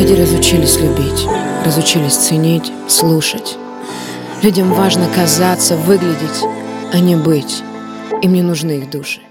Люди разучились любить, разучились ценить, слушать. Людям важно казаться, выглядеть, а не быть. Им не нужны их души.